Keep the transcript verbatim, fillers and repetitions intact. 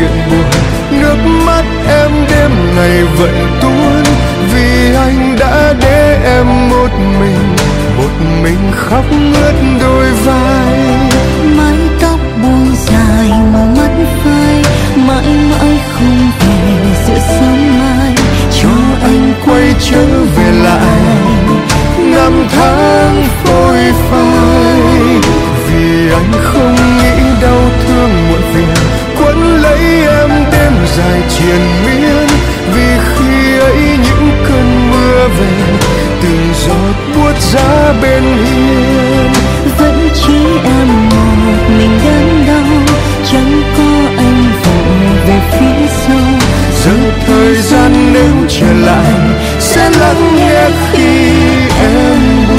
chuyện buồn. Nước mắt em đêm ngày vẫn tuôn, vì anh đã để em một mình, một mình khóc ướt đôi vai.